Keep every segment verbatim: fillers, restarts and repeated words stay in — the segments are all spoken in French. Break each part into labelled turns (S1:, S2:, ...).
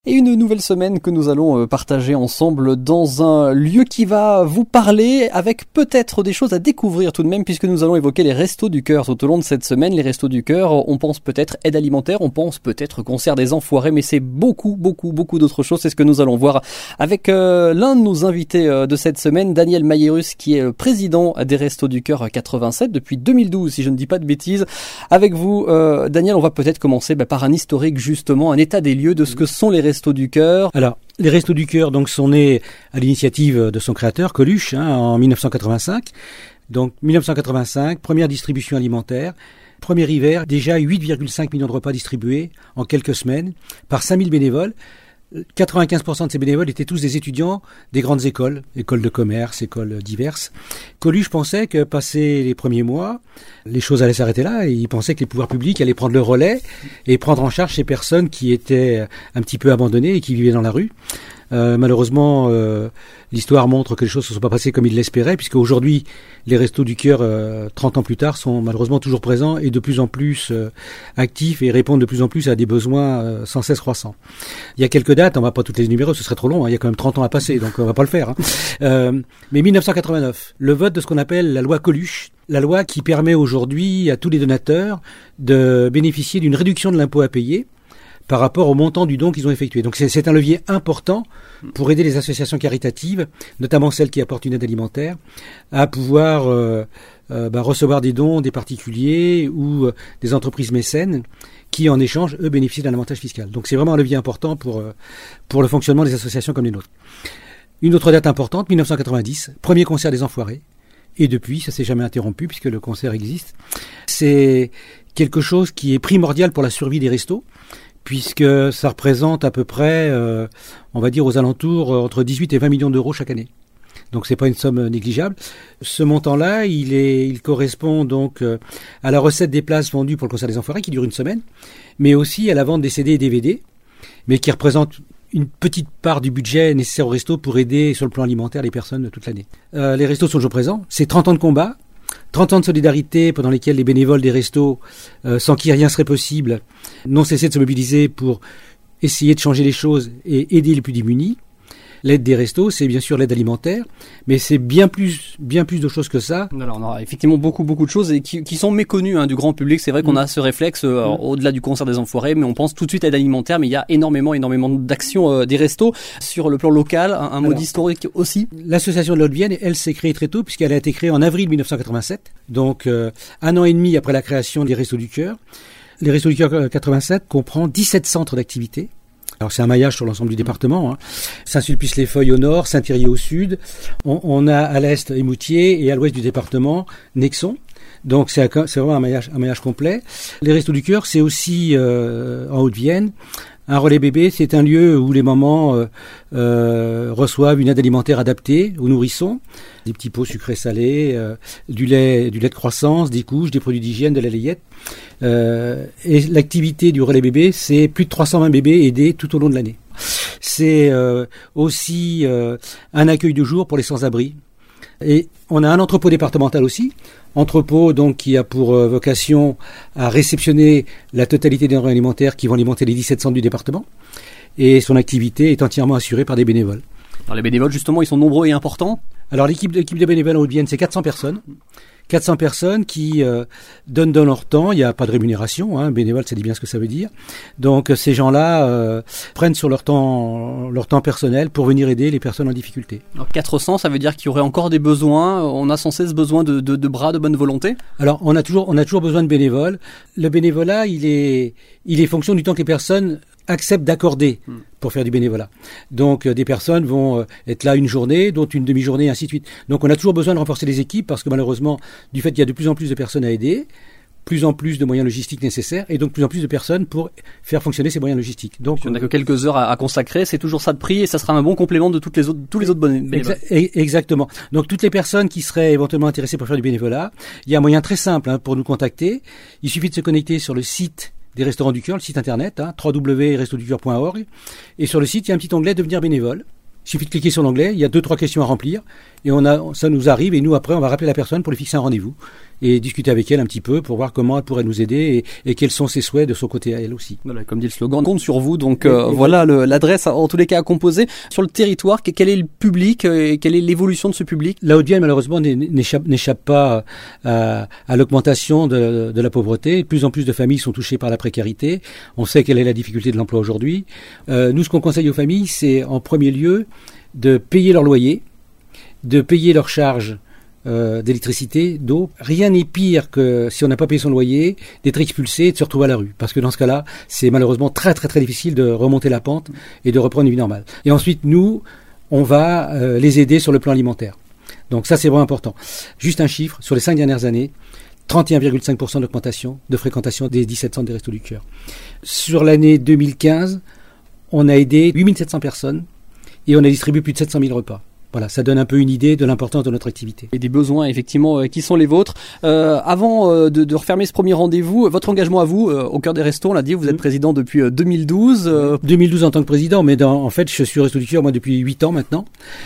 S1: Et une nouvelle semaine que nous allons partager ensemble dans un lieu qui va vous parler avec peut-être des choses à découvrir tout de même, puisque nous allons évoquer les Restos du Cœur tout au long de cette semaine. Les Restos du Cœur, on pense peut-être aide alimentaire, on pense peut-être concert des enfoirés, mais c'est beaucoup, beaucoup, beaucoup d'autres choses. C'est ce que nous allons voir avec euh, l'un de nos invités euh, de cette semaine, Daniel Majerus, qui est le président des Restos du Cœur quatre-vingt-sept depuis deux mille douze, si je ne dis pas de bêtises. Avec vous, euh, Daniel, on va peut-être commencer bah, par un historique, justement, un état des lieux de ce que sont les Restos du Cœur.
S2: Alors, les Restos du Cœur donc sont nés à l'initiative de son créateur, Coluche, hein, en dix-neuf cent quatre-vingt-cinq. Donc, dix-neuf cent quatre-vingt-cinq, première distribution alimentaire. Premier hiver, déjà huit virgule cinq millions de repas distribués en quelques semaines par cinq mille bénévoles. quatre-vingt-quinze pour cent de ces bénévoles étaient tous des étudiants des grandes écoles, écoles de commerce, écoles diverses. Coluche pensait que, passé les premiers mois, les choses allaient s'arrêter là, et il pensait que les pouvoirs publics allaient prendre le relais et prendre en charge ces personnes qui étaient un petit peu abandonnées et qui vivaient dans la rue. Euh, malheureusement, euh, l'histoire montre que les choses ne se sont pas passées comme il l'espérait, puisque aujourd'hui, les Restos du Cœur, euh, trente ans plus tard, sont malheureusement toujours présents et de plus en plus euh, actifs et répondent de plus en plus à des besoins euh, sans cesse croissants. Il y a quelques dates, on ne va pas toutes les énumérer, ce serait trop long, hein, il y a quand même trente ans à passer, donc on ne va pas le faire. Hein. Euh, mais dix-neuf cent quatre-vingt-neuf, le vote de ce qu'on appelle la loi Coluche, la loi qui permet aujourd'hui à tous les donateurs de bénéficier d'une réduction de l'impôt à payer par rapport au montant du don qu'ils ont effectué. Donc c'est, c'est un levier important pour aider les associations caritatives, notamment celles qui apportent une aide alimentaire, à pouvoir euh, euh, bah, recevoir des dons des particuliers ou euh, des entreprises mécènes qui, en échange, eux, bénéficient d'un avantage fiscal. Donc c'est vraiment un levier important pour, euh, pour le fonctionnement des associations comme les nôtres. Une autre date importante, dix-neuf cent quatre-vingt-dix, premier concert des Enfoirés. Et depuis, ça s'est jamais interrompu puisque le concert existe. C'est quelque chose qui est primordial pour la survie des restos, puisque ça représente à peu près, euh, on va dire aux alentours, euh, entre dix-huit et vingt millions d'euros chaque année. Donc c'est pas une somme négligeable. Ce montant-là, il est, il correspond donc euh, à la recette des places vendues pour le concert des Enfoirés, qui dure une semaine, mais aussi à la vente des C D et D V D, mais qui représente une petite part du budget nécessaire au resto pour aider sur le plan alimentaire les personnes toute l'année. Euh, les restos sont toujours présents. C'est trente ans de combat. trente ans de solidarité pendant lesquels les bénévoles des restos, euh, sans qui rien serait possible, n'ont cessé de se mobiliser pour essayer de changer les choses et aider les plus démunis. L'aide des restos, c'est bien sûr l'aide alimentaire, mais c'est bien plus, bien plus de choses que ça.
S1: Alors, on a effectivement beaucoup, beaucoup de choses et qui, qui sont méconnues hein, du grand public. C'est vrai qu'on mmh. a ce réflexe euh, mmh. au-delà du concert des Enfoirés, mais on pense tout de suite à l'aide alimentaire. Mais il y a énormément, énormément d'actions euh, des restos sur le plan local. Un, un mot historique aussi.
S2: L'association de la Haute-Vienne, elle s'est créée très tôt puisqu'elle a été créée en avril dix-neuf cent quatre-vingt-sept, donc euh, un an et demi après la création des Restos du Cœur. Les Restos du Cœur quatre-vingt-sept comprend dix-sept centres d'activité. Alors c'est un maillage sur l'ensemble du département. Hein. Saint-Sulpice-les-Feuilles au nord, Saint-Thierry au sud. On, on a à l'est Émoutier et à l'ouest du département Nexon. Donc c'est, c'est vraiment un maillage, un maillage complet. Les Restos du Cœur, c'est aussi euh, en Haute-Vienne. Un relais bébé, c'est un lieu où les mamans euh, euh, reçoivent une aide alimentaire adaptée aux nourrissons, des petits pots sucrés salés, euh, du lait, du lait de croissance, des couches, des produits d'hygiène, de la layette. Euh, et l'activité du relais bébé, c'est plus de trois cent vingt bébés aidés tout au long de l'année. C'est euh, aussi euh, un accueil de jour pour les sans-abri. Et on a un entrepôt départemental aussi, entrepôt donc qui a pour euh, vocation à réceptionner la totalité des denrées alimentaires qui vont alimenter les dix-sept centres du département. Et son activité est entièrement assurée par des bénévoles.
S1: Alors les bénévoles justement, ils sont nombreux et importants.
S2: Alors l'équipe, l'équipe de bénévoles en Haute-Vienne, c'est quatre cents personnes. quatre cents personnes qui euh, donnent dans leur temps, il n'y a pas de rémunération, hein, bénévole ça dit bien ce que ça veut dire. Donc ces gens-là euh, prennent sur leur temps, leur temps personnel pour venir aider les personnes en difficulté.
S1: Alors quatre cents, ça veut dire qu'il y aurait encore des besoins, on a sans cesse besoin de, de, de bras de bonne volonté.
S2: Alors on a toujours, on a toujours besoin de bénévoles. Le bénévolat, il est, il est fonction du temps que les personnes acceptent d'accorder pour faire du bénévolat. Donc euh, des personnes vont euh, être là une journée, d'autres une demi-journée, ainsi de suite. Donc on a toujours besoin de renforcer les équipes parce que malheureusement, du fait qu'il y a de plus en plus de personnes à aider, plus en plus de moyens logistiques nécessaires et donc plus en plus de personnes pour faire fonctionner ces moyens logistiques. Donc
S1: si on n'a que quelques heures à, à consacrer, c'est toujours ça de prix et ça sera un bon complément de toutes les autres, tous les autres bénévoles.
S2: Exa- exactement. Donc toutes les personnes qui seraient éventuellement intéressées pour faire du bénévolat, il y a un moyen très simple hein, pour nous contacter. Il suffit de se connecter sur le site des Restaurants du Cœur, le site internet, hein, w w w point restos du cœur point org, et sur le site, il y a un petit onglet « Devenir bénévole ». Il suffit de cliquer sur l'onglet, il y a deux, trois questions à remplir, et on a, ça nous arrive, et nous, après, on va rappeler la personne pour lui fixer un rendez-vous, et discuter avec elle un petit peu pour voir comment elle pourrait nous aider, et, et quels sont ses souhaits de son côté à elle aussi.
S1: Voilà, comme dit le slogan, on compte sur vous, donc euh, et, et voilà le, l'adresse, en tous les cas, à composer. Sur le territoire, quel est le public, et quelle est l'évolution de ce public?
S2: La Haute-Vienne, malheureusement, n'échappe, n'échappe pas à, à l'augmentation de, de la pauvreté. De plus en plus de familles sont touchées par la précarité. On sait quelle est la difficulté de l'emploi aujourd'hui. Euh, nous, ce qu'on conseille aux familles, c'est en premier lieu de payer leur loyer, de payer leurs charges euh, d'électricité, d'eau. Rien n'est pire que, si on n'a pas payé son loyer, d'être expulsé et de se retrouver à la rue. Parce que dans ce cas-là, c'est malheureusement très très très difficile de remonter la pente et de reprendre une vie normale. Et ensuite, nous, on va euh, les aider sur le plan alimentaire. Donc ça, c'est vraiment important. Juste un chiffre, sur les cinq dernières années, trente et un virgule cinq pour cent d'augmentation de fréquentation des dix-sept centres des Restos du Cœur. Sur l'année deux mille quinze, on a aidé huit mille sept cents personnes et on a distribué plus de sept cent mille repas. Voilà, ça donne un peu une idée de l'importance de notre activité.
S1: Et des besoins, effectivement, euh, qui sont les vôtres. Euh, avant euh, de, de refermer ce premier rendez-vous, votre engagement à vous, euh, au cœur des restos, on l'a dit, vous êtes mmh. président depuis euh, deux mille douze. Euh...
S2: deux mille douze en tant que président, mais dans, en fait, je suis au Resto du Cœur, moi, depuis huit ans maintenant.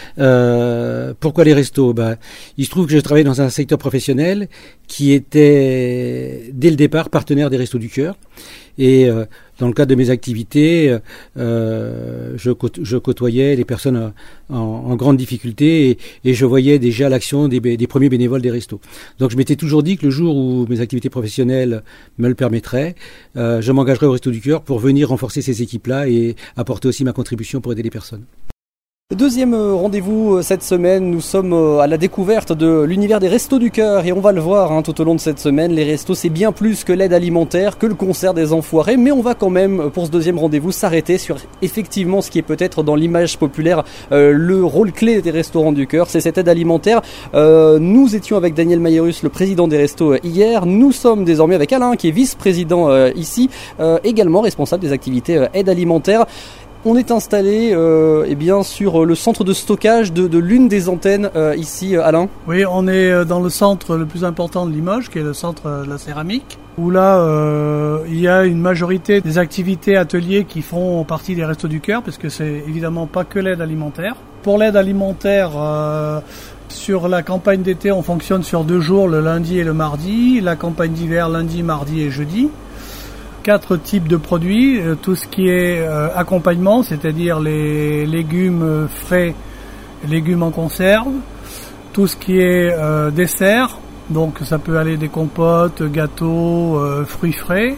S2: Euh, pourquoi les restos? Bah, il se trouve que je travaille dans un secteur professionnel qui était, dès le départ, partenaire des Restos du Cœur. Et euh, dans le cadre de mes activités, euh, je, côte, je côtoyais les personnes en, en grande difficulté et, et je voyais déjà l'action des, des premiers bénévoles des restos. Donc je m'étais toujours dit que le jour où mes activités professionnelles me le permettraient, euh, je m'engagerais au Resto du Cœur pour venir renforcer ces équipes-là et apporter aussi ma contribution pour aider les personnes.
S1: Deuxième rendez-vous cette semaine, nous sommes à la découverte de l'univers des Restos du Cœur et on va le voir hein, tout au long de cette semaine. Les restos, c'est bien plus que l'aide alimentaire, que le concert des enfoirés, mais on va quand même pour ce deuxième rendez-vous s'arrêter sur effectivement ce qui est peut-être dans l'image populaire euh, le rôle clé des Restaurants du Cœur, c'est cette aide alimentaire. Euh, nous étions avec Daniel Mayerus, le président des restos hier, nous sommes désormais avec Alain qui est vice-président euh, ici, euh, également responsable des activités euh, aide alimentaire. On est installé euh, eh bien, sur le centre de stockage de, de l'une des antennes euh, ici, Alain.
S3: Oui, on est dans le centre le plus important de Limoges, qui est le centre de la céramique, où là, euh, il y a une majorité des activités ateliers qui font partie des Restos du Cœur, parce que c'est évidemment pas que l'aide alimentaire. Pour l'aide alimentaire, euh, sur la campagne d'été, on fonctionne sur deux jours, le lundi et le mardi. La campagne d'hiver, lundi, mardi et jeudi. Quatre types de produits, tout ce qui est euh, accompagnement, c'est-à-dire les légumes frais, légumes en conserve, tout ce qui est euh, dessert, donc ça peut aller des compotes, gâteaux, euh, fruits frais,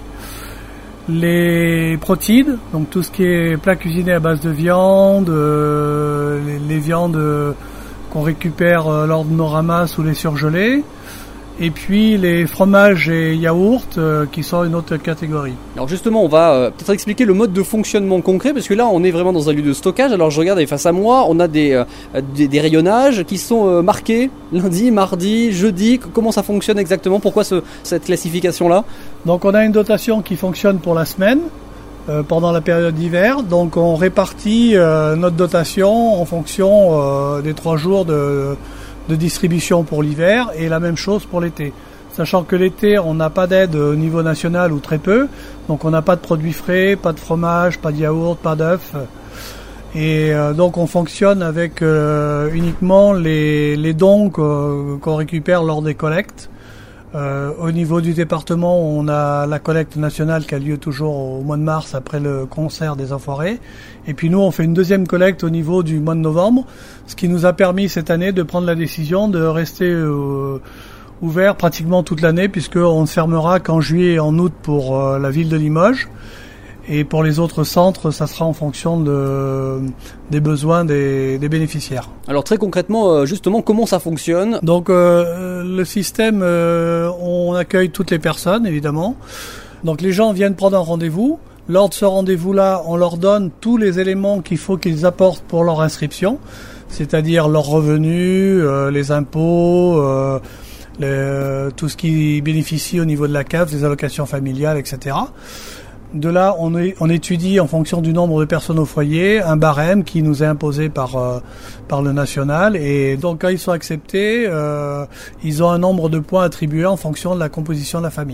S3: les protéines, donc tout ce qui est plat cuisiné à base de viande, euh, les, les viandes qu'on récupère euh, lors de nos ramasses ou les surgelés. Et puis les fromages et yaourts euh, qui sont une autre catégorie.
S1: Alors justement, on va euh, peut-être expliquer le mode de fonctionnement concret, parce que là, on est vraiment dans un lieu de stockage. Alors je regarde face à moi, on a des, euh, des, des rayonnages qui sont euh, marqués lundi, mardi, jeudi. Comment ça fonctionne exactement? Pourquoi ce, cette classification-là?
S3: Donc on a une dotation qui fonctionne pour la semaine, euh, pendant la période d'hiver. Donc on répartit euh, notre dotation en fonction euh, des trois jours de... de distribution pour l'hiver et la même chose pour l'été. Sachant que l'été, on n'a pas d'aide au niveau national ou très peu, donc on n'a pas de produits frais, pas de fromage, pas de yaourt, pas d'œufs. Et euh, donc on fonctionne avec euh, uniquement les, les dons qu'on, qu'on récupère lors des collectes. Euh, au niveau du département, on a la collecte nationale qui a lieu toujours au mois de mars après le concert des Enfoirés. Et puis nous, on fait une deuxième collecte au niveau du mois de novembre, ce qui nous a permis cette année de prendre la décision de rester euh, ouvert pratiquement toute l'année, puisqu'on ne fermera qu'en juillet et en août pour euh, la ville de Limoges. Et pour les autres centres, ça sera en fonction de, des besoins des, des bénéficiaires.
S1: Alors très concrètement, justement, comment ça fonctionne?
S3: Donc euh, le système, euh, on accueille toutes les personnes, évidemment. Donc les gens viennent prendre un rendez-vous. Lors de ce rendez-vous-là, on leur donne tous les éléments qu'il faut qu'ils apportent pour leur inscription, c'est-à-dire leurs revenus, euh, les impôts, euh, les, tout ce qui bénéficie au niveau de la C A F, les allocations familiales, et cetera. De là, on, est, on étudie en fonction du nombre de personnes au foyer un barème qui nous est imposé par euh, par le national. Et donc, quand ils sont acceptés, euh, ils ont un nombre de points attribués en fonction de la composition de la famille.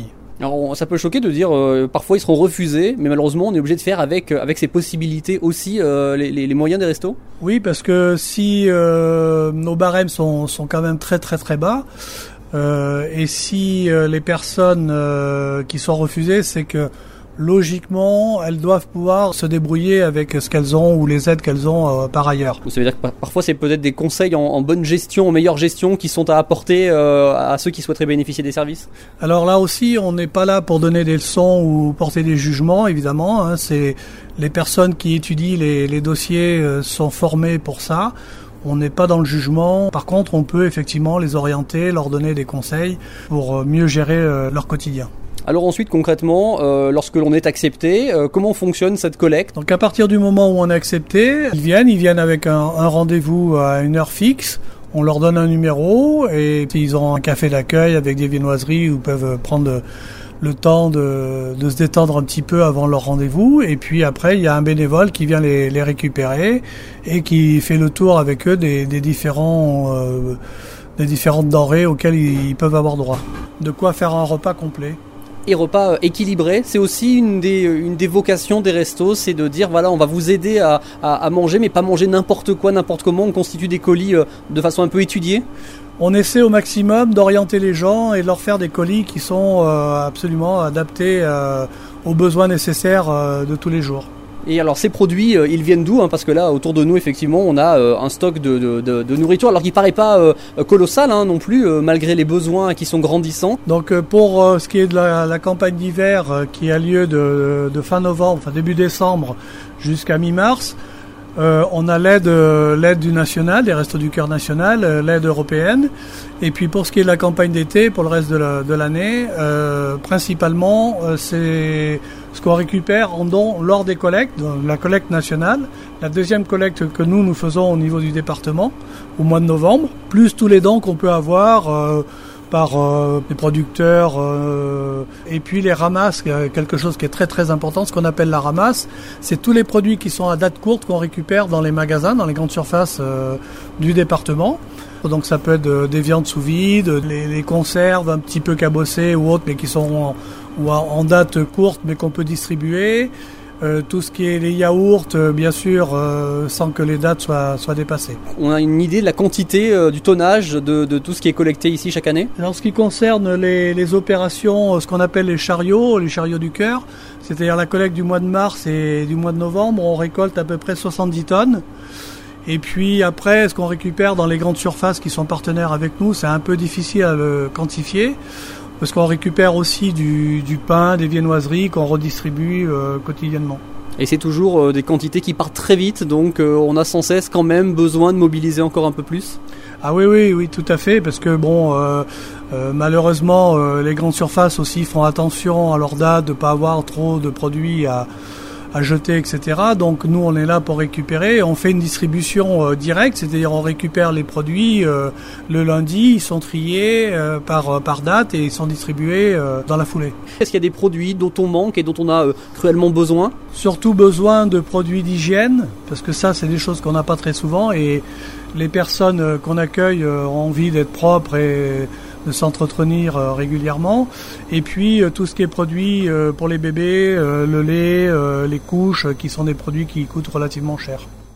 S1: Alors, on, ça peut choquer de dire euh, parfois ils seront refusés, mais malheureusement on est obligé de faire avec avec ces possibilités aussi euh, les, les, les moyens des restos.
S3: Oui, parce que si euh, nos barèmes sont sont quand même très très très bas, euh, et si euh, les personnes euh, qui sont refusées, c'est que logiquement, elles doivent pouvoir se débrouiller avec ce qu'elles ont ou les aides qu'elles ont euh, par ailleurs.
S1: Ça veut dire que parfois c'est peut-être des conseils en, en bonne gestion, en meilleure gestion qui sont à apporter euh, à ceux qui souhaiteraient bénéficier des services.
S3: Alors là aussi, on n'est pas là pour donner des leçons ou porter des jugements, évidemment. Hein, c'est les personnes qui étudient les, les dossiers euh, sont formées pour ça. On n'est pas dans le jugement. Par contre, on peut effectivement les orienter, leur donner des conseils pour mieux gérer euh, leur quotidien.
S1: Alors ensuite, concrètement, euh, lorsque l'on est accepté, euh, comment fonctionne cette collecte ?
S3: Donc à partir du moment où on est accepté, ils viennent, ils viennent avec un, un rendez-vous à une heure fixe. On leur donne un numéro et ils ont un café d'accueil avec des viennoiseries où ils peuvent prendre le temps de, de se détendre un petit peu avant leur rendez-vous. Et puis après, il y a un bénévole qui vient les, les récupérer et qui fait le tour avec eux des, des différents, euh, des différentes denrées auxquelles ils peuvent avoir droit. De quoi faire un repas complet.
S1: Et repas équilibré, c'est aussi une des, une des vocations des restos, c'est de dire voilà, on va vous aider à, à, à manger, mais pas manger n'importe quoi, n'importe comment. On constitue des colis de façon un peu étudiée.
S3: On essaie au maximum d'orienter les gens et de leur faire des colis qui sont euh, absolument adaptés euh, aux besoins nécessaires euh, de tous les jours.
S1: Et alors ces produits, euh, ils viennent d'où hein, parce que là, autour de nous, effectivement, on a euh, un stock de, de, de, de nourriture, alors qui paraît pas euh, colossal hein, non plus, euh, malgré les besoins qui sont grandissants.
S3: Donc euh, pour euh, ce qui est de la, la campagne d'hiver euh, qui a lieu de, de fin novembre, enfin début décembre jusqu'à mi-mars, euh, on a l'aide, euh, l'aide du national, des Restos du Cœur national, euh, l'aide européenne. Et puis pour ce qui est de la campagne d'été, pour le reste de, la, de l'année, euh, principalement, euh, c'est ce qu'on récupère en dons lors des collectes, la collecte nationale, la deuxième collecte que nous, nous faisons au niveau du département, au mois de novembre, plus tous les dons qu'on peut avoir euh, par euh, les producteurs, euh, et puis les ramasses, quelque chose qui est très très important, ce qu'on appelle la ramasse, c'est tous les produits qui sont à date courte qu'on récupère dans les magasins, dans les grandes surfaces euh, du département. Donc ça peut être des viandes sous vide, les, les conserves un petit peu cabossées ou autres, mais qui sont en, ou en date courte, mais qu'on peut distribuer. Euh, tout ce qui est les yaourts, euh, bien sûr, euh, sans que les dates soient, soient dépassées.
S1: On a une idée de la quantité, euh, du tonnage de, de tout ce qui est collecté ici chaque année ?
S3: Alors, ce qui concerne les, les opérations, ce qu'on appelle les chariots, les chariots du cœur, c'est-à-dire la collecte du mois de mars et du mois de novembre, on récolte à peu près soixante-dix tonnes. Et puis après, ce qu'on récupère dans les grandes surfaces qui sont partenaires avec nous, c'est un peu difficile à le quantifier. Parce qu'on récupère aussi du, du pain, des viennoiseries qu'on redistribue euh, quotidiennement.
S1: Et c'est toujours euh, des quantités qui partent très vite, donc euh, on a sans cesse quand même besoin de mobiliser encore un peu plus.
S3: Ah oui, oui, oui, tout à fait, parce que bon, euh, euh, malheureusement, euh, les grandes surfaces aussi font attention à leur date, de ne pas avoir trop de produits à, à jeter, et cetera. Donc nous, on est là pour récupérer. On fait une distribution euh, directe, c'est-à-dire on récupère les produits euh, le lundi, ils sont triés euh, par, par date et ils sont distribués euh, dans la foulée.
S1: Est-ce qu'il y a des produits dont on manque et dont on a euh, cruellement besoin ?
S3: Surtout besoin de produits d'hygiène, parce que ça, c'est des choses qu'on n'a pas très souvent et les personnes qu'on accueille ont envie d'être propres et de s'entretenir régulièrement. Et puis tout ce qui est produit pour les bébés, le lait, les couches, qui sont des produits qui coûtent relativement cher.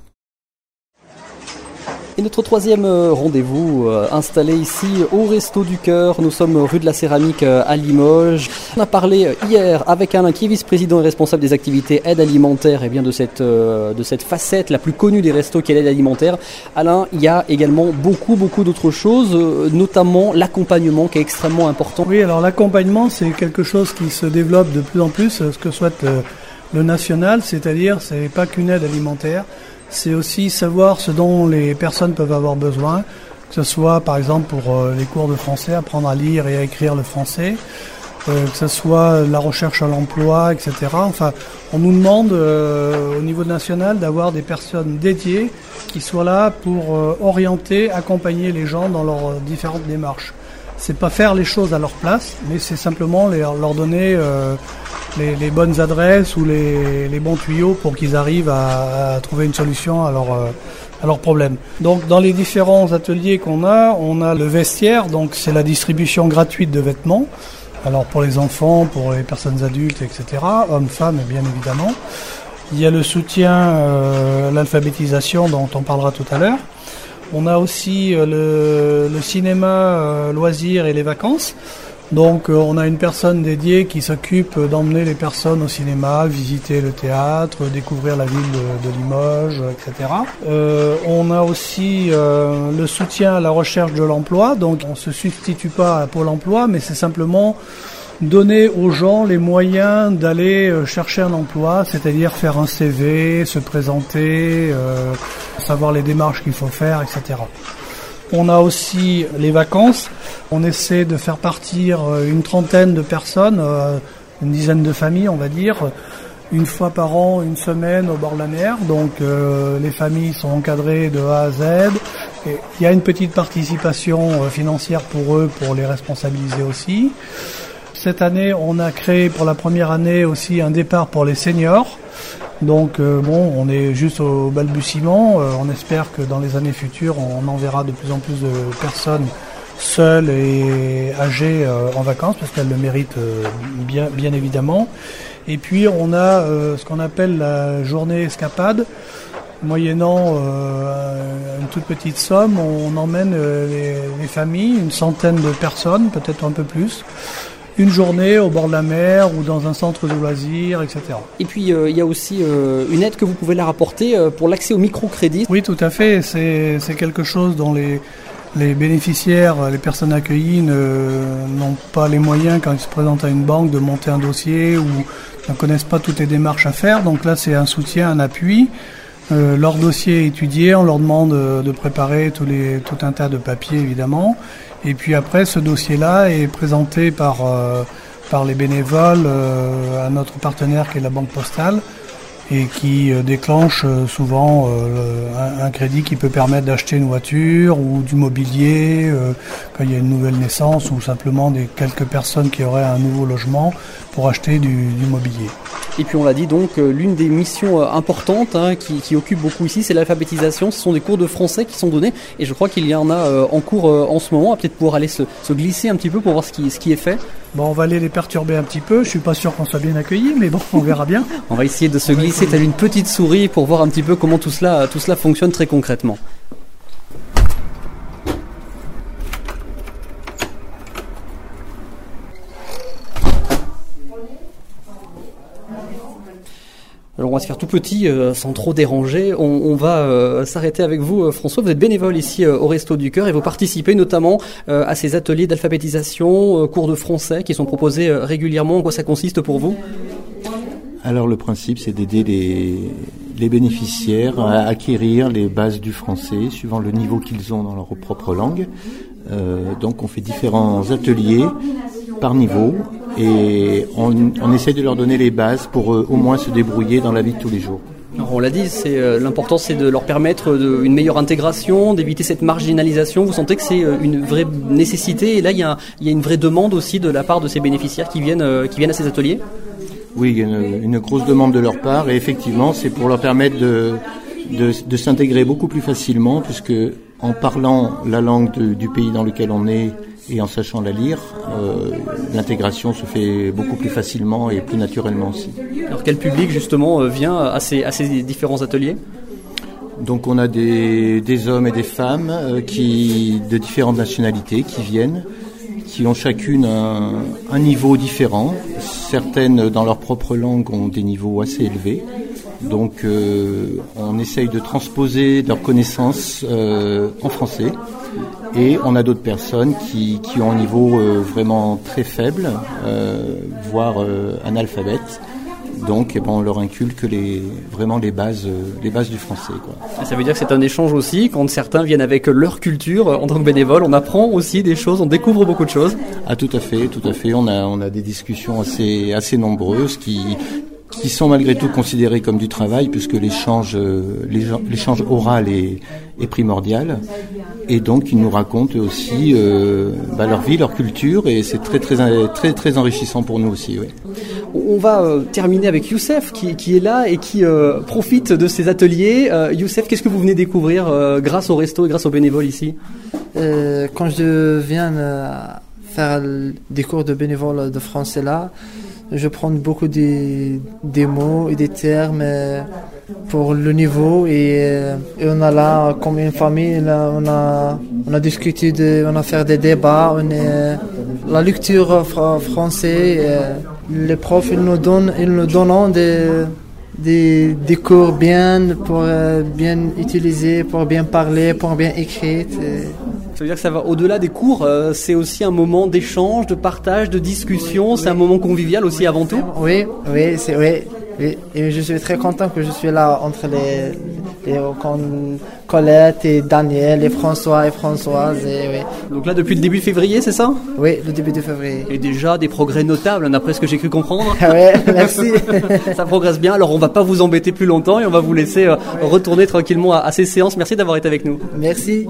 S1: Et notre troisième rendez-vous euh, installé ici au Resto du Cœur. Nous sommes rue de la Céramique euh, à Limoges. On a parlé hier avec Alain qui est vice-président et responsable des activités aide alimentaire et bien de cette, euh, de cette facette la plus connue des restos qui est l'aide alimentaire. Alain, il y a également beaucoup beaucoup d'autres choses, euh, notamment l'accompagnement qui est extrêmement important.
S3: Oui, alors l'accompagnement c'est quelque chose qui se développe de plus en plus, ce que souhaite euh, le national, c'est-à-dire c'est pas qu'une aide alimentaire. C'est aussi savoir ce dont les personnes peuvent avoir besoin, que ce soit par exemple pour euh, les cours de français, apprendre à lire et à écrire le français, euh, que ce soit la recherche à l'emploi, et cetera. Enfin, on nous demande euh, au niveau national d'avoir des personnes dédiées qui soient là pour euh, orienter, accompagner les gens dans leurs euh, différentes démarches. C'est pas faire les choses à leur place, mais c'est simplement les, leur donner euh, les, les bonnes adresses ou les, les bons tuyaux pour qu'ils arrivent à, à trouver une solution à leur, euh, à leurs problèmes. Donc dans les différents ateliers qu'on a, on a le vestiaire, donc c'est la distribution gratuite de vêtements. Alors pour les enfants, pour les personnes adultes, et cetera, hommes, femmes, bien évidemment. Il y a le soutien euh, à l'alphabétisation dont on parlera tout à l'heure. On a aussi euh, le, le cinéma, euh, loisirs et les vacances. Donc euh, on a une personne dédiée qui s'occupe d'emmener les personnes au cinéma, visiter le théâtre, découvrir la ville de, de Limoges, et cetera. Euh, on a aussi euh, le soutien à la recherche de l'emploi. Donc on ne se substitue pas à Pôle emploi, mais c'est simplement donner aux gens les moyens d'aller chercher un emploi, c'est-à-dire faire un C V, se présenter, euh, savoir les démarches qu'il faut faire, et cetera. On a aussi les vacances. On essaie de faire partir une trentaine de personnes, une dizaine de familles, on va dire, une fois par an, une semaine au bord de la mer. Donc euh, les familles sont encadrées de A à Z. Et il y a une petite participation financière pour eux, pour les responsabiliser aussi. Cette année, on a créé pour la première année aussi un départ pour les seniors. Donc euh, bon, on est juste au balbutiement. Euh, on espère que dans les années futures, on enverra de plus en plus de personnes seules et âgées euh, en vacances, parce qu'elles le méritent euh, bien, bien évidemment. Et puis on a euh, ce qu'on appelle la journée escapade. Moyennant euh, une toute petite somme, on emmène euh, les, les familles, une centaine de personnes, peut-être un peu plus, une journée au bord de la mer ou dans un centre de loisirs, et cetera.
S1: Et puis euh, il y a aussi euh, une aide que vous pouvez leur apporter euh, pour l'accès au microcrédit.
S3: Oui, tout à fait. C'est, c'est quelque chose dont les, les bénéficiaires, les personnes accueillies ne, n'ont pas les moyens quand ils se présentent à une banque de monter un dossier ou ne connaissent pas toutes les démarches à faire. Donc là, c'est un soutien, un appui. Euh, leur dossier est étudié, on leur demande de, de préparer tous les, tout un tas de papiers évidemment. Et puis après, ce dossier-là est présenté par, euh, par les bénévoles euh, à notre partenaire qui est la Banque Postale et qui euh, déclenche euh, souvent euh, un, un crédit qui peut permettre d'acheter une voiture ou du mobilier euh, quand il y a une nouvelle naissance ou simplement des quelques personnes qui auraient un nouveau logement pour acheter du, du mobilier.
S1: Et puis on l'a dit donc, euh, l'une des missions euh, importantes hein, qui, qui occupe beaucoup ici, c'est l'alphabétisation. Ce sont des cours de français qui sont donnés et je crois qu'il y en a euh, en cours euh, en ce moment. On va peut-être pouvoir aller se, se glisser un petit peu pour voir ce qui, ce qui est fait.
S3: Bon, on va aller les perturber un petit peu. Je suis pas sûr qu'on soit bien accueillis, mais bon, on verra bien.
S1: On va essayer de se on glisser telle une petite souris pour voir un petit peu comment tout cela, tout cela fonctionne très concrètement. Alors on va se faire tout petit, euh, sans trop déranger. On, on va euh, s'arrêter avec vous, euh, François. Vous êtes bénévole ici euh, au Resto du Cœur et vous participez notamment euh, à ces ateliers d'alphabétisation, euh, cours de français qui sont proposés euh, régulièrement. En quoi ça consiste pour vous ?
S4: Alors le principe, c'est d'aider les, les bénéficiaires à acquérir les bases du français suivant le niveau qu'ils ont dans leur propre langue. Euh, donc on fait différents ateliers par niveau et on, on essaie de leur donner les bases pour euh, au moins se débrouiller dans la vie de tous les jours.
S1: Alors on l'a dit, c'est, euh, l'important c'est de leur permettre de, une meilleure intégration, d'éviter cette marginalisation. Vous sentez que c'est euh, une vraie nécessité et là il y a, il y a une vraie demande aussi de la part de ces bénéficiaires qui viennent, euh, qui viennent à ces ateliers ?
S4: Oui, il y a une, une grosse demande de leur part et effectivement c'est pour leur permettre de, de, de s'intégrer beaucoup plus facilement puisque en parlant la langue de, du pays dans lequel on est et en sachant la lire, euh, l'intégration se fait beaucoup plus facilement et plus naturellement aussi.
S1: Alors quel public justement vient à ces, à ces différents ateliers ?
S4: Donc on a des, des hommes et des femmes euh, qui, de différentes nationalités qui viennent, qui ont chacune un, un niveau différent. Certaines dans leur propre langue ont des niveaux assez élevés. Donc euh, on essaye de transposer leurs connaissances euh, en français. Et on a d'autres personnes qui, qui ont un niveau euh, vraiment très faible, euh, voire euh, analphabète. Donc eh ben, on leur inculque les, vraiment les bases, euh, les bases du français, quoi.
S1: Ça veut dire que c'est un échange aussi, quand certains viennent avec leur culture en tant que bénévole, on apprend aussi des choses, on découvre beaucoup de choses.
S4: Ah tout à fait, tout à fait. On a, on a des discussions assez, assez nombreuses qui... qui sont malgré tout considérés comme du travail puisque l'échange, l'échange oral est, est primordial et donc ils nous racontent aussi euh, bah, leur vie, leur culture et c'est très très très très enrichissant pour nous aussi. Oui.
S1: On va euh, terminer avec Youssef qui, qui est là et qui euh, profite de ces ateliers. Euh, Youssef, qu'est-ce que vous venez découvrir euh, grâce au resto et grâce aux bénévoles ici ?
S5: euh, Quand je viens euh, faire des cours de bénévole de français là, je prends beaucoup des, des mots et des termes pour le niveau et, et on a là comme une famille, là, on a on a discuté, de, on a fait des débats, on est, la lecture fr- français, les profs ils nous donnent ils nous donnent des Des, des cours bien pour euh, bien utiliser, pour bien parler, pour bien écrire. Et...
S1: Ça veut dire que ça va au-delà des cours, euh, c'est aussi un moment d'échange, de partage, de discussion, oui, c'est un moment convivial aussi avant tout.
S5: Oui, oui, c'est oui. oui. Et je suis très content que je suis là entre les, les Colette et Daniel et François et Françoise. Et, oui.
S1: Donc là depuis le début de février, c'est ça ?
S5: Oui, le début de février.
S1: Et déjà des progrès notables, d'après ce que j'ai cru comprendre.
S5: Oui, merci.
S1: Ça progresse bien, alors on va pas vous embêter plus longtemps et on va vous laisser euh, oui. retourner tranquillement à, à ces séances. Merci d'avoir été avec nous.
S5: Merci.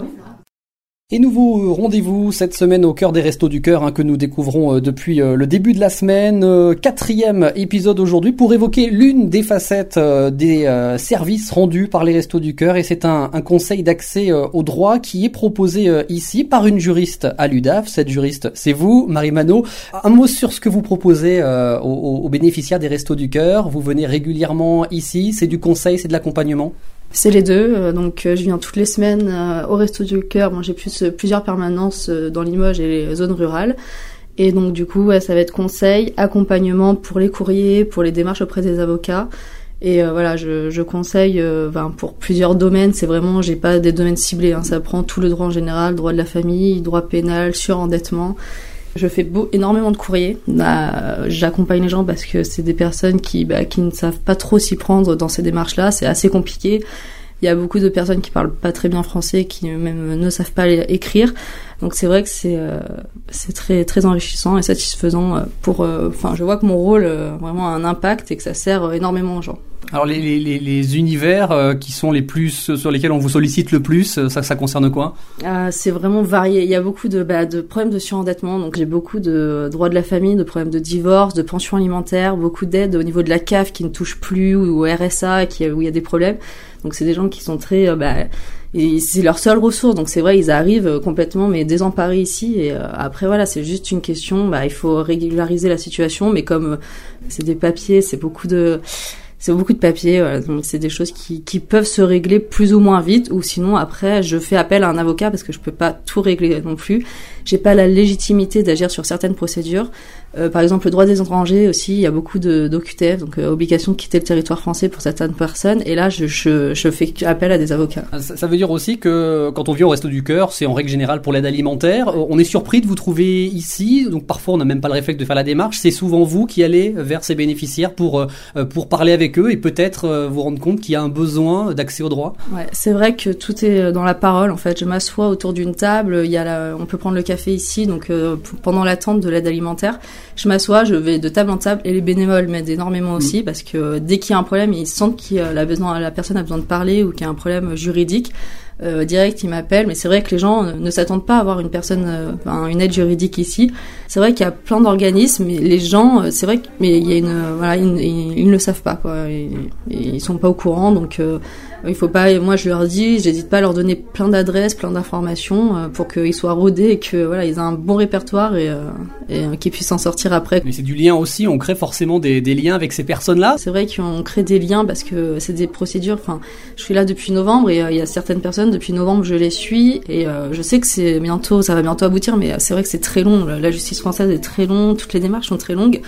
S1: Et nouveau rendez-vous cette semaine au cœur des Restos du Cœur hein, que nous découvrons euh, depuis euh, le début de la semaine. Euh, quatrième épisode aujourd'hui pour évoquer l'une des facettes euh, des euh, services rendus par les Restos du Cœur. Et c'est un, un conseil d'accès euh, au droit qui est proposé euh, ici par une juriste à l'U D A F. Cette juriste, c'est vous, Marie Manot. Un mot sur ce que vous proposez euh, aux, aux bénéficiaires des Restos du Cœur. Vous venez régulièrement ici, c'est du conseil, c'est de l'accompagnement ?
S6: C'est les deux, donc je viens toutes les semaines au Resto du Cœur. Bon, j'ai plus, plusieurs permanences dans Limoges et les zones rurales. Et donc du coup, ouais, ça va être conseil, accompagnement pour les courriers, pour les démarches auprès des avocats. Et euh, voilà, je, je conseille euh, ben, pour plusieurs domaines. C'est vraiment, j'ai pas des domaines ciblés. Hein, ça prend tout le droit en général, droit de la famille, droit pénal, surendettement. Je fais beau, énormément de courriers. Bah, j'accompagne les gens parce que c'est des personnes qui, bah, qui ne savent pas trop s'y prendre dans ces démarches-là. C'est assez compliqué. Il y a beaucoup de personnes qui parlent pas très bien français, qui même ne savent pas écrire. Donc c'est vrai que c'est euh, c'est très très enrichissant et satisfaisant pour. Enfin, euh, je vois que mon rôle euh, vraiment a un impact et que ça sert énormément aux gens.
S1: Alors les les les univers euh, qui sont les plus sur lesquels on vous sollicite le plus, ça ça concerne quoi ?
S6: euh, C'est vraiment varié. Il y a beaucoup de bah, de problèmes de surendettement. Donc j'ai beaucoup de droits de la famille, de problèmes de divorce, de pension alimentaire, beaucoup d'aides au niveau de la C A F qui ne touche plus ou au R S A qui où il y a des problèmes. Donc c'est des gens qui sont très euh, bah, et c'est leur seule ressource. Donc c'est vrai, ils arrivent complètement mais désemparés ici. Et euh, après voilà, c'est juste une question. Bah il faut régulariser la situation, mais comme euh, c'est des papiers, c'est beaucoup de C'est beaucoup de papiers, voilà. Donc c'est des choses qui, qui peuvent se régler plus ou moins vite, ou sinon après je fais appel à un avocat parce que je peux pas tout régler non plus. J'ai pas la légitimité d'agir sur certaines procédures. Euh, par exemple, le droit des étrangers aussi, il y a beaucoup de d'O Q T F, donc euh, obligation de quitter le territoire français pour certaines personnes. Et là, je, je, je fais appel à des avocats.
S1: Ça, ça veut dire aussi que quand on vient au Resto du Cœur, c'est en règle générale pour l'aide alimentaire. On est surpris de vous trouver ici, donc parfois on n'a même pas le réflexe de faire la démarche. C'est souvent vous qui allez vers ces bénéficiaires pour euh, pour parler avec eux et peut-être euh, vous rendre compte qu'il y a un besoin d'accès au droit.
S6: Ouais, c'est vrai que tout est dans la parole. En fait, je m'assois autour d'une table. Il y a la, on peut prendre le café ici, donc euh, pendant l'attente de l'aide alimentaire. Je m'assois, je vais de table en table et les bénévoles m'aident énormément aussi mmh. parce que dès qu'il y a un problème, ils sentent que la, besoin, la personne a besoin de parler ou qu'il y a un problème juridique, euh, direct ils m'appellent. Mais c'est vrai que les gens ne s'attendent pas à avoir une personne, euh, une aide juridique ici. C'est vrai qu'il y a plein d'organismes, mais les gens, c'est vrai que mais il y a une, voilà, ils, ils, ils ne le savent pas quoi, et, et ils sont pas au courant, donc. Euh, Il faut pas, moi je leur dis, j'hésite pas à leur donner plein d'adresses, plein d'informations euh, pour qu'ils soient rodés et que voilà, ils aient un bon répertoire et, euh, et euh, qu'ils puissent s'en sortir après.
S1: Mais c'est du lien aussi, on crée forcément des, des liens avec ces personnes-là.
S6: C'est vrai qu'on crée des liens parce que c'est des procédures. Enfin, je suis là depuis novembre et il euh, y a certaines personnes depuis novembre je les suis et euh, je sais que c'est bientôt, ça va bientôt aboutir, mais c'est vrai que c'est très long. La justice française est très longue, toutes les démarches sont très longues.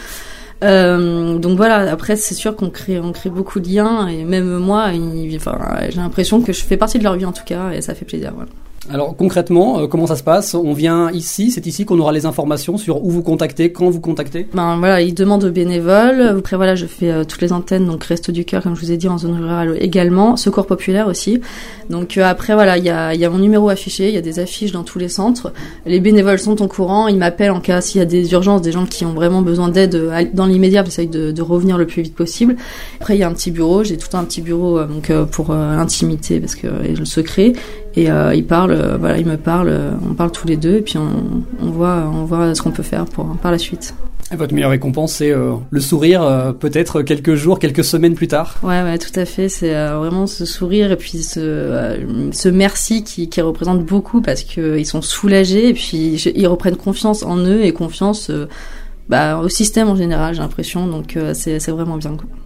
S6: Euh, donc voilà, après c'est sûr qu'on crée on crée beaucoup de liens et même moi il, enfin, j'ai l'impression que je fais partie de leur vie en tout cas et ça fait plaisir, voilà.
S1: Alors concrètement, euh, comment ça se passe ? On vient ici, c'est ici qu'on aura les informations sur où vous contactez, quand vous contactez ?
S6: Ben voilà, ils demandent aux bénévoles. Après voilà, je fais euh, toutes les antennes, donc Resto du Cœur comme je vous ai dit en zone rurale également, Secours populaire aussi. Donc euh, après voilà, il y a il y a mon numéro affiché, il y a des affiches dans tous les centres. Les bénévoles sont au courant, ils m'appellent en cas s'il y a des urgences, des gens qui ont vraiment besoin d'aide dans l'immédiat, j'essaye de, de revenir le plus vite possible. Après il y a un petit bureau, j'ai tout un petit bureau euh, donc euh, pour euh, l'intimité parce que euh, le secret. Et euh, ils parlent, euh, voilà, ils me parlent, euh, on parle tous les deux et puis on, on voit, on voit ce qu'on peut faire pour par la suite.
S1: Et votre meilleure récompense, c'est euh, le sourire, euh, peut-être quelques jours, quelques semaines plus tard.
S6: Ouais, ouais, tout à fait. C'est euh, vraiment ce sourire et puis ce, euh, ce merci qui, qui représente beaucoup parce que ils sont soulagés et puis ils reprennent confiance en eux et confiance euh, bah, au système en général, j'ai l'impression. Donc euh, c'est, c'est vraiment bien, quoi.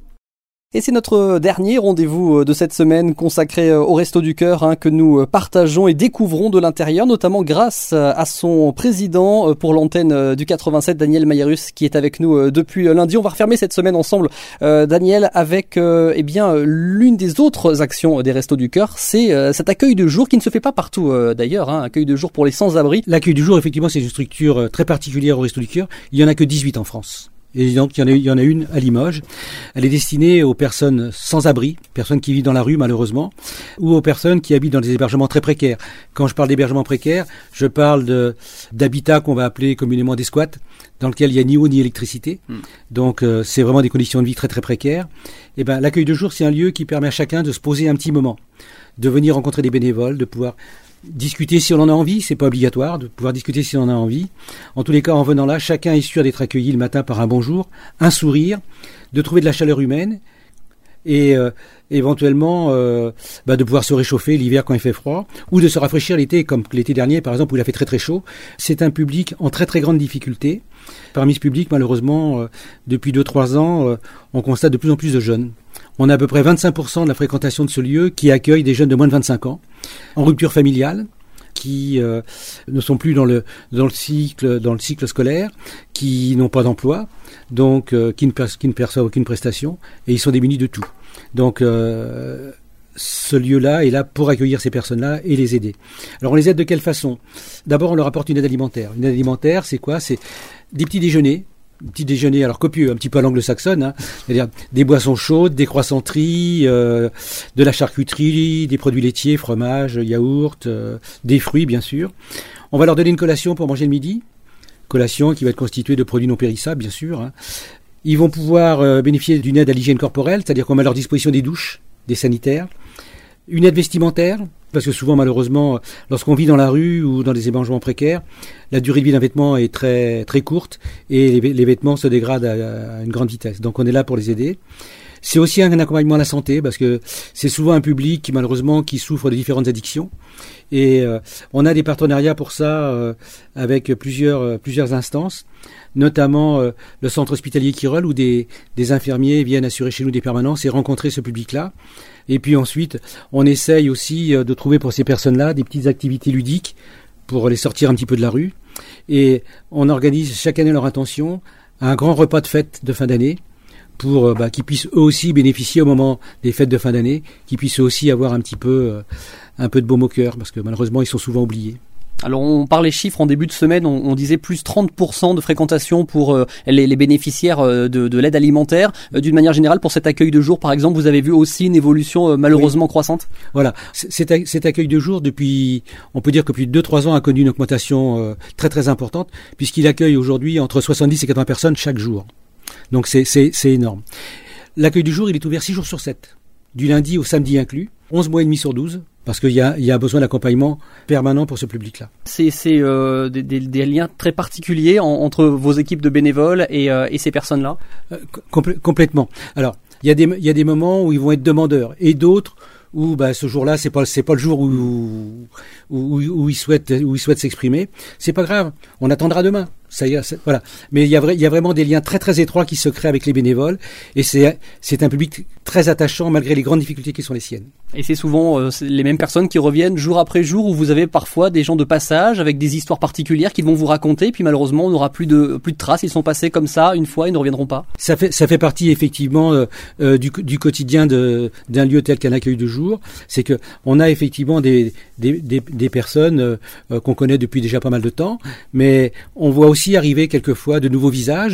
S1: Et c'est notre dernier rendez-vous de cette semaine consacré au Resto du Cœur hein, que nous partageons et découvrons de l'intérieur, notamment grâce à son président pour l'antenne du quatre-vingt-sept, Daniel Mayerus, qui est avec nous depuis lundi. On va refermer cette semaine ensemble, euh, Daniel, avec euh, eh bien l'une des autres actions des Restos du Cœur, c'est euh, cet accueil de jour qui ne se fait pas partout euh, d'ailleurs, hein, accueil de jour pour les sans-abri.
S2: L'accueil du jour, effectivement, c'est une structure très particulière au Resto du Cœur. Il y en a que dix-huit en France. Et donc, il y en a, il y en a une à Limoges. Elle est destinée aux personnes sans abri, personnes qui vivent dans la rue, malheureusement, ou aux personnes qui habitent dans des hébergements très précaires. Quand je parle d'hébergements précaires, je parle de, d'habitats qu'on va appeler communément des squats, dans lesquels il n'y a ni eau ni électricité. Mmh. Donc, euh, c'est vraiment des conditions de vie très, très précaires. Et ben, l'accueil de jour, c'est un lieu qui permet à chacun de se poser un petit moment, de venir rencontrer des bénévoles, de pouvoir discuter si on en a envie, c'est pas obligatoire de pouvoir discuter si on en a envie. En tous les cas, en venant là, chacun est sûr d'être accueilli le matin par un bonjour, un sourire, de trouver de la chaleur humaine et euh, éventuellement euh, bah, de pouvoir se réchauffer l'hiver quand il fait froid ou de se rafraîchir l'été comme l'été dernier par exemple où il a fait très très chaud. C'est un public en très très grande difficulté. Parmi ce public, malheureusement, euh, depuis deux trois ans, euh, on constate de plus en plus de jeunes. On a à peu près vingt-cinq pour cent de la fréquentation de ce lieu qui accueille des jeunes de moins de vingt-cinq ans, en rupture familiale, qui euh, ne sont plus dans le dans le cycle dans le cycle scolaire, qui n'ont pas d'emploi, donc euh, qui ne qui ne perçoivent aucune prestation et ils sont démunis de tout. Donc euh, ce lieu-là est là pour accueillir ces personnes-là et les aider. Alors on les aide de quelle façon ? D'abord on leur apporte une aide alimentaire. Une aide alimentaire, c'est quoi ? C'est des petits déjeuners. Petit déjeuner, alors copieux, un petit peu à l'anglo-saxonne, hein, c'est-à-dire des boissons chaudes, des croissanteries, euh, de la charcuterie, des produits laitiers, fromage, yaourt, euh, des fruits bien sûr. On va leur donner une collation pour manger le midi, collation qui va être constituée de produits non périssables bien sûr. Hein. Ils vont pouvoir euh, bénéficier d'une aide à l'hygiène corporelle, c'est-à-dire qu'on met à leur disposition des douches, des sanitaires, une aide vestimentaire, parce que souvent, malheureusement, lorsqu'on vit dans la rue ou dans des hébergements précaires, la durée de vie d'un vêtement est très très courte et les, les vêtements se dégradent à, à une grande vitesse. Donc, on est là pour les aider. C'est aussi un accompagnement à la santé, parce que c'est souvent un public qui, malheureusement, qui souffre de différentes addictions. Et euh, on a des partenariats pour ça euh, avec plusieurs euh, plusieurs instances, notamment euh, le centre hospitalier Quirol, où des, des infirmiers viennent assurer chez nous des permanences et rencontrer ce public-là. Et puis ensuite, on essaye aussi de trouver pour ces personnes-là des petites activités ludiques pour les sortir un petit peu de la rue. Et on organise chaque année leur intention un grand repas de fête de fin d'année pour bah, qu'ils puissent eux aussi bénéficier au moment des fêtes de fin d'année, qu'ils puissent eux aussi avoir un petit peu, euh, un peu de baume au cœur, parce que malheureusement ils sont souvent oubliés.
S1: Alors on parlait chiffres en début de semaine, on, on disait plus trente pour cent de fréquentation pour euh, les, les bénéficiaires euh, de, de l'aide alimentaire. Euh, d'une manière générale, pour cet accueil de jour, par exemple, vous avez vu aussi une évolution euh, malheureusement oui. croissante ?
S2: Voilà, cet, cet accueil de jour, depuis, on peut dire que depuis deux trois ans, a connu une augmentation euh, très très importante, puisqu'il accueille aujourd'hui entre soixante-dix et quatre-vingts personnes chaque jour. Donc c'est, c'est, c'est énorme. L'accueil du jour, il est ouvert six jours sur sept, du lundi au samedi inclus, onze mois et demi sur douze. Parce qu'il y a, il y a besoin d'accompagnement permanent pour ce public-là.
S1: C'est, c'est euh, des, des, des liens très particuliers en, entre vos équipes de bénévoles et, euh, et ces personnes-là
S2: euh, complè- Complètement. Alors, il y a des, il y a des moments où ils vont être demandeurs et d'autres où bah, ce jour-là, c'est pas, c'est pas le jour où, où, où, où ils souhaitent, où ils souhaitent s'exprimer. C'est pas grave, on attendra demain. Ça y est, voilà. Mais il y a vrai, il y a vraiment des liens très très étroits qui se créent avec les bénévoles et c'est c'est un public très attachant malgré les grandes difficultés qui sont les siennes.
S1: Et c'est souvent euh, c'est les mêmes personnes qui reviennent jour après jour, où vous avez parfois des gens de passage avec des histoires particulières qu'ils vont vous raconter, puis malheureusement on n'aura plus de plus de traces. Ils sont passés comme ça une fois, ils ne reviendront pas.
S2: Ça fait ça fait partie effectivement euh, euh, du du quotidien de d'un lieu tel qu'un accueil de jour. C'est que on a effectivement des des des, des personnes euh, qu'on connaît depuis déjà pas mal de temps, mais on voit aussi arriver quelquefois de nouveaux visages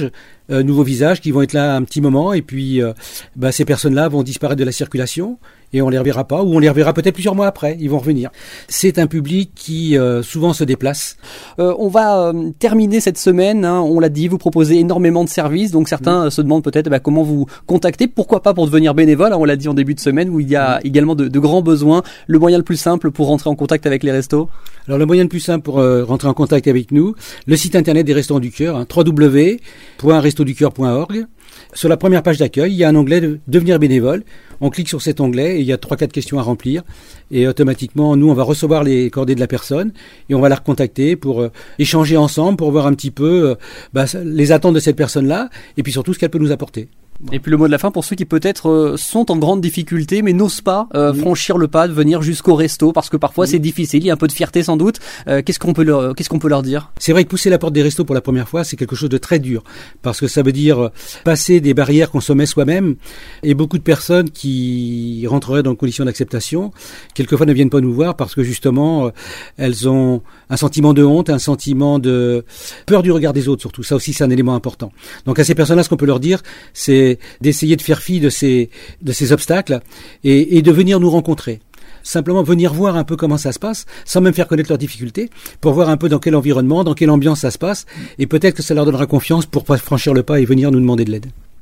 S2: euh, nouveaux visages qui vont être là un petit moment et puis euh, bah, ces personnes-là vont disparaître de la circulation et on les reverra pas ou on les reverra peut-être plusieurs mois après, ils vont revenir. C'est un public qui euh, souvent se déplace.
S1: Euh, on va euh, terminer cette semaine, hein, on l'a dit, vous proposez énormément de services, donc certains mmh. se demandent peut-être bah, comment vous contacter, pourquoi pas pour devenir bénévole, hein, on l'a dit en début de semaine où il y a mmh. également de, de grands besoins. Le moyen le plus simple pour rentrer en contact avec les restos?
S2: Alors le moyen le plus simple pour euh, rentrer en contact avec nous, le site internet des Restos du Cœur, hein, w w w point restos du cœur point org. Sur la première page d'accueil, il y a un onglet de devenir bénévole. On clique sur cet onglet et il y a trois quatre questions à remplir. Et automatiquement, nous, on va recevoir les coordonnées de la personne et on va la recontacter pour euh, échanger ensemble, pour voir un petit peu euh, bah, les attentes de cette personne-là et puis surtout ce qu'elle peut nous apporter.
S1: Et puis le mot de la fin pour ceux qui peut-être euh, sont en grande difficulté mais n'osent pas euh, oui. franchir le pas de venir jusqu'au resto parce que parfois oui. c'est difficile, il y a un peu de fierté sans doute. Euh, qu'est-ce qu'on peut leur, qu'est-ce qu'on peut leur dire?
S2: C'est vrai que pousser la porte des restos pour la première fois, c'est quelque chose de très dur parce que ça veut dire passer des barrières qu'on se met soi-même et beaucoup de personnes qui rentreraient dans conditions d'acceptation, quelquefois ne viennent pas nous voir parce que justement elles ont un sentiment de honte, un sentiment de peur du regard des autres surtout. Ça aussi c'est un élément important. Donc à ces personnes-là, ce qu'on peut leur dire, c'est d'essayer de faire fi de ces, de ces obstacles et, et de venir nous rencontrer. Simplement venir voir un peu comment ça se passe, sans même faire connaître leurs difficultés, pour voir un peu dans quel environnement, dans quelle ambiance ça se passe, et peut-être que ça leur donnera confiance pour franchir le pas et venir nous demander de l'aide.